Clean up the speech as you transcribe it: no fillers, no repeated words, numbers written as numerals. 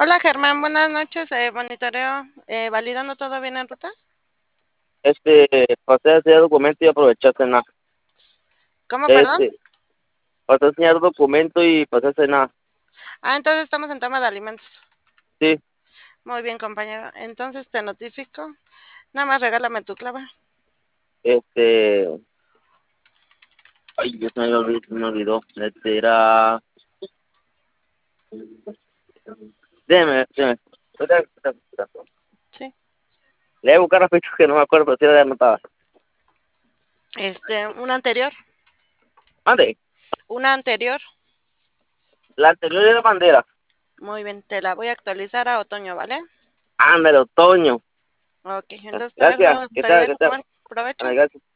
Hola Germán, buenas noches. Monitoreo, validando todo bien en ruta. Pasé a hacer documento y aproveché a cenar. ¿Cómo, perdón? Este, Pasé a enseñar documento y pasé a cenar. Entonces estamos en tema de alimentos. Sí, Muy bien, compañero. Entonces te notifico. Nada más regálame tu clave. este, ay, ya se me olvidó. Déjeme. Sí. Le voy a buscar rápido que no me acuerdo, pero sí la anotada. Una anterior. Mande, Una anterior. la anterior era bandera. Muy bien, te la voy a actualizar a otoño, ¿vale? Ándale, otoño. Ok, entonces te Gracias, dejo. Te dejo comer. Provecho. gracias.